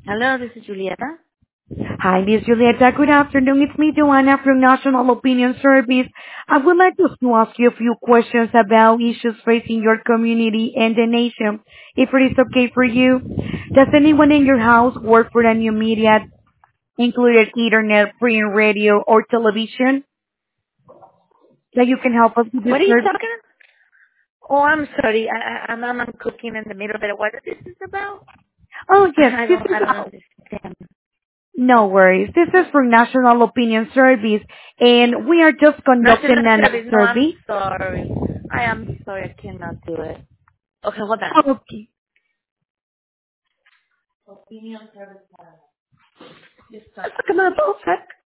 Hello, this is Julieta. Hi, Miss Julieta. Good afternoon. It's me, Joanna from National Opinion Service. I would like to ask you a few questions about issues facing your community and the nation, if it is okay for you. Does anyone in your house work for a new media, including internet, print, radio, or television, that you can help us with this What are you service? talking? Oh, I'm sorry. I'm cooking in the middle of it. What is this about? Oh, yes. I don't understand. No worries. This is from National Opinion Service, and we are just National conducting an service. No, I'm survey. sorry. I am sorry. I cannot do it. Okay, hold on. Okay. Come on, both.